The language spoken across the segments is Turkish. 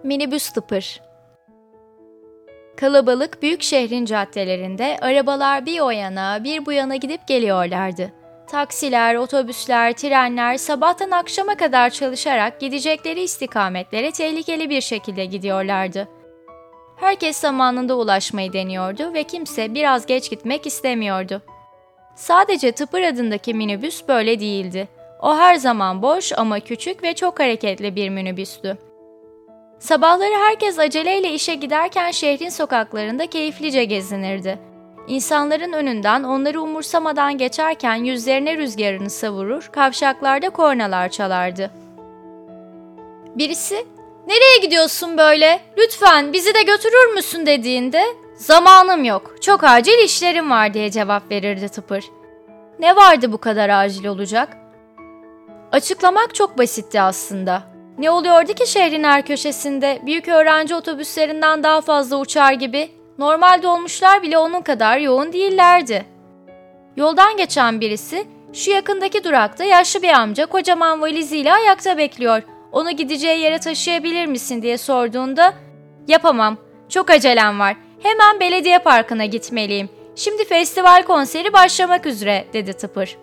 Minibüs Tıpır. Kalabalık büyük şehrin caddelerinde arabalar bir o yana bir bu yana gidip geliyorlardı. Taksiler, otobüsler, trenler sabahtan akşama kadar çalışarak gidecekleri istikametlere tehlikeli bir şekilde gidiyorlardı. Herkes zamanında ulaşmayı deniyordu ve kimse biraz geç gitmek istemiyordu. Sadece Tıpır adındaki minibüs böyle değildi. O her zaman boş ama küçük ve çok hareketli bir minibüstü. Sabahları herkes aceleyle işe giderken şehrin sokaklarında keyiflice gezinirdi. İnsanların önünden onları umursamadan geçerken yüzlerine rüzgarını savurur, kavşaklarda kornalar çalardı. Birisi, "Nereye gidiyorsun böyle? Lütfen bizi de götürür müsün?" dediğinde, "Zamanım yok, çok acil işlerim var." diye cevap verirdi Tıpır. Ne vardı bu kadar acil olacak? Açıklamak çok basitti aslında. Ne oluyordu ki şehrin her köşesinde büyük öğrenci otobüslerinden daha fazla uçar gibi? Normal dolmuşlar bile onun kadar yoğun değillerdi. Yoldan geçen birisi, "Şu yakındaki durakta yaşlı bir amca kocaman valiziyle ayakta bekliyor. Onu gideceği yere taşıyabilir misin?" diye sorduğunda, "Yapamam, çok acelem var. Hemen belediye parkına gitmeliyim. Şimdi festival konseri başlamak üzere." dedi Tıpır.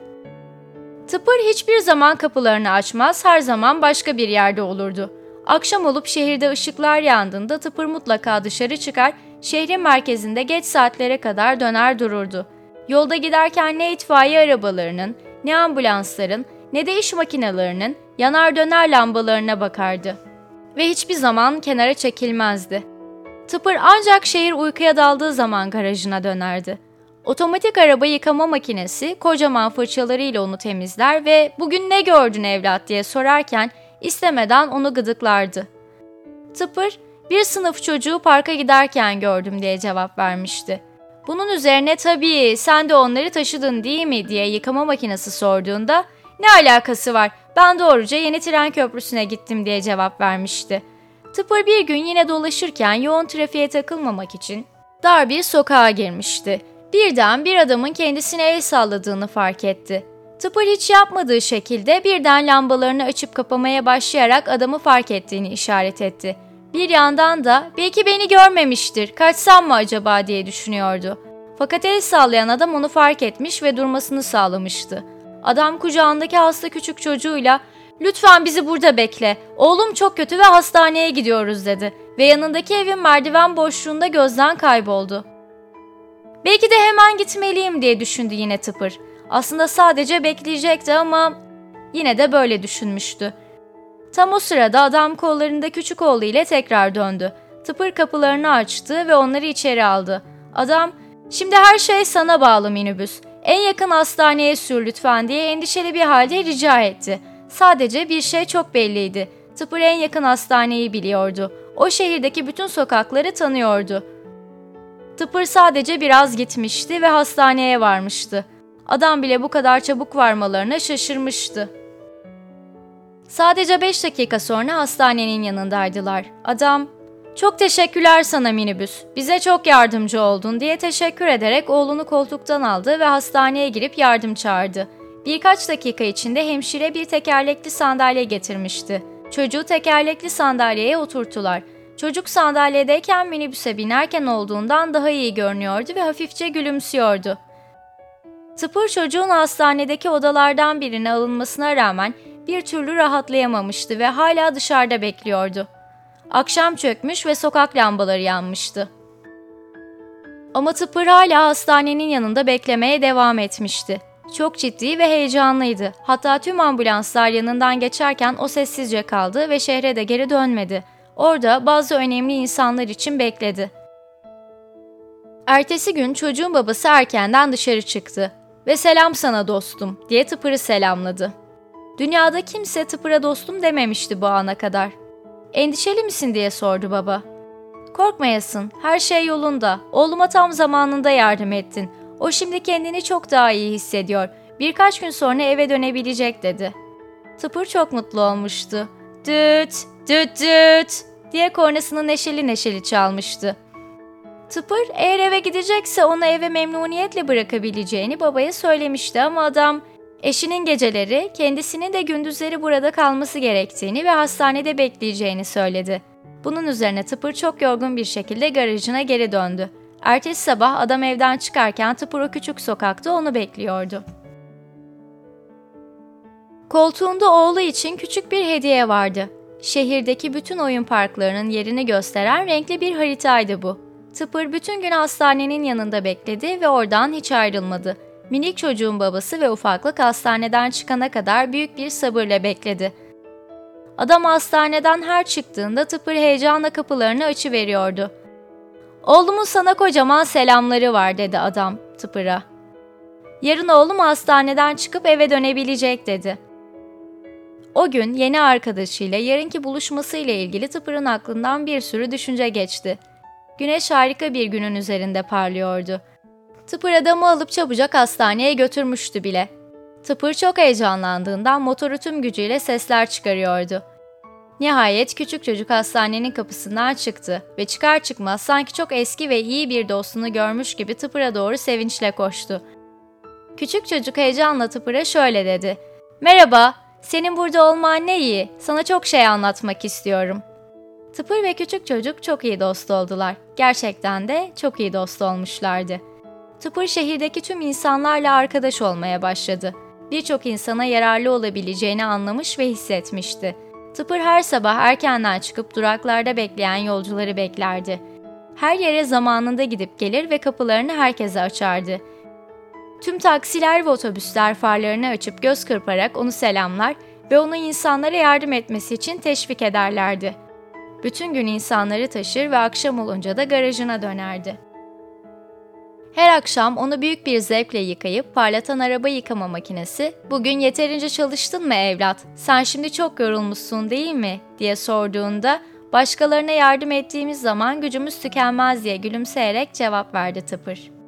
Tıpır hiçbir zaman kapılarını açmaz, her zaman başka bir yerde olurdu. Akşam olup şehirde ışıklar yandığında Tıpır mutlaka dışarı çıkar, şehrin merkezinde geç saatlere kadar döner dururdu. Yolda giderken ne itfaiye arabalarının, ne ambulansların, ne de iş makinelerinin yanar döner lambalarına bakardı. Ve hiçbir zaman kenara çekilmezdi. Tıpır ancak şehir uykuya daldığı zaman garajına dönerdi. Otomatik araba yıkama makinesi kocaman fırçalarıyla onu temizler ve "Bugün ne gördün evlat?" diye sorarken istemeden onu gıdıklardı. Tıpır, "Bir sınıf çocuğu parka giderken gördüm." diye cevap vermişti. Bunun üzerine "Tabii, sen de onları taşıdın değil mi?" diye yıkama makinesi sorduğunda "Ne alakası var? Ben doğruca yeni tren köprüsüne gittim." diye cevap vermişti. Tıpır bir gün yine dolaşırken yoğun trafiğe takılmamak için dar bir sokağa girmişti. Birden bir adamın kendisine el salladığını fark etti. Tıpır hiç yapmadığı şekilde birden lambalarını açıp kapamaya başlayarak adamı fark ettiğini işaret etti. Bir yandan da "Belki beni görmemiştir, kaçsam mı acaba?" diye düşünüyordu. Fakat el sallayan adam onu fark etmiş ve durmasını sağlamıştı. Adam kucağındaki hasta küçük çocuğuyla "Lütfen bizi burada bekle, oğlum çok kötü ve hastaneye gidiyoruz." dedi ve yanındaki evin merdiven boşluğunda gözden kayboldu. "Belki de hemen gitmeliyim." diye düşündü yine Tıpır. Aslında sadece bekleyecekti ama yine de böyle düşünmüştü. Tam o sırada adam kollarında küçük oğlu ile tekrar döndü. Tıpır kapılarını açtı ve onları içeri aldı. Adam, "Şimdi her şey sana bağlı minibüs. En yakın hastaneye sür lütfen." diye endişeli bir halde rica etti. Sadece bir şey çok belliydi. Tıpır en yakın hastaneyi biliyordu. O şehirdeki bütün sokakları tanıyordu. Tıpır sadece biraz gitmişti ve hastaneye varmıştı. Adam bile bu kadar çabuk varmalarına şaşırmıştı. Sadece 5 dakika sonra hastanenin yanındaydılar. Adam, "Çok teşekkürler sana minibüs, bize çok yardımcı oldun." diye teşekkür ederek oğlunu koltuktan aldı ve hastaneye girip yardım çağırdı. Birkaç dakika içinde hemşire bir tekerlekli sandalye getirmişti. Çocuğu tekerlekli sandalyeye oturttular. Çocuk sandalyedeyken minibüse binerken olduğundan daha iyi görünüyordu ve hafifçe gülümsüyordu. Tıpır çocuğun hastanedeki odalardan birine alınmasına rağmen bir türlü rahatlayamamıştı ve hala dışarıda bekliyordu. Akşam çökmüş ve sokak lambaları yanmıştı. Ama Tıpır hala hastanenin yanında beklemeye devam etmişti. Çok ciddi ve heyecanlıydı. Hatta tüm ambulanslar yanından geçerken o sessizce kaldı ve şehre de geri dönmedi. Orada bazı önemli insanlar için bekledi. Ertesi gün çocuğun babası erkenden dışarı çıktı ve "Selam sana dostum." diye Tıpır'ı selamladı. Dünyada kimse Tıpır'a dostum dememişti bu ana kadar. "Endişeli misin?" diye sordu baba. "Korkmayasın, her şey yolunda. Oğluma tam zamanında yardım ettin. O şimdi kendini çok daha iyi hissediyor. Birkaç gün sonra eve dönebilecek." dedi. Tıpır çok mutlu olmuştu. "Düt, düt düt" diye kornasını neşeli neşeli çalmıştı. Tıpır eğer eve gidecekse onu eve memnuniyetle bırakabileceğini babaya söylemişti ama adam eşinin geceleri, kendisinin de gündüzleri burada kalması gerektiğini ve hastanede bekleyeceğini söyledi. Bunun üzerine Tıpır çok yorgun bir şekilde garajına geri döndü. Ertesi sabah adam evden çıkarken Tıpır o küçük sokakta onu bekliyordu. Koltuğunda oğlu için küçük bir hediye vardı. Şehirdeki bütün oyun parklarının yerini gösteren renkli bir haritaydı bu. Tıpır bütün gün hastanenin yanında bekledi ve oradan hiç ayrılmadı. Minik çocuğun babası ve ufaklık hastaneden çıkana kadar büyük bir sabırla bekledi. Adam hastaneden her çıktığında Tıpır heyecanla kapılarını açıveriyordu. "Oğlumun sana kocaman selamları var," dedi adam Tıpır'a. "Yarın oğlum hastaneden çıkıp eve dönebilecek," dedi. O gün yeni arkadaşıyla yarınki buluşmasıyla ilgili Tıpır'ın aklından bir sürü düşünce geçti. Güneş harika bir günün üzerinde parlıyordu. Tıpır adamı alıp çabucak hastaneye götürmüştü bile. Tıpır çok heyecanlandığından motoru tüm gücüyle sesler çıkarıyordu. Nihayet küçük çocuk hastanenin kapısından çıktı ve çıkar çıkmaz sanki çok eski ve iyi bir dostunu görmüş gibi Tıpır'a doğru sevinçle koştu. Küçük çocuk heyecanla Tıpır'a şöyle dedi: "Merhaba, senin burada olman ne iyi, sana çok şey anlatmak istiyorum." Tıpır ve küçük çocuk çok iyi dost oldular. Gerçekten de çok iyi dost olmuşlardı. Tıpır şehirdeki tüm insanlarla arkadaş olmaya başladı. Birçok insana yararlı olabileceğini anlamış ve hissetmişti. Tıpır her sabah erkenden çıkıp duraklarda bekleyen yolcuları beklerdi. Her yere zamanında gidip gelir ve kapılarını herkese açardı. Tüm taksiler ve otobüsler farlarını açıp göz kırparak onu selamlar ve onu insanlara yardım etmesi için teşvik ederlerdi. Bütün gün insanları taşır ve akşam olunca da garajına dönerdi. Her akşam onu büyük bir zevkle yıkayıp parlatan araba yıkama makinesi, "Bugün yeterince çalıştın mı evlat? Sen şimdi çok yorulmuşsun değil mi?" diye sorduğunda, "Başkalarına yardım ettiğimiz zaman gücümüz tükenmez," diye gülümseyerek cevap verdi Tıpır.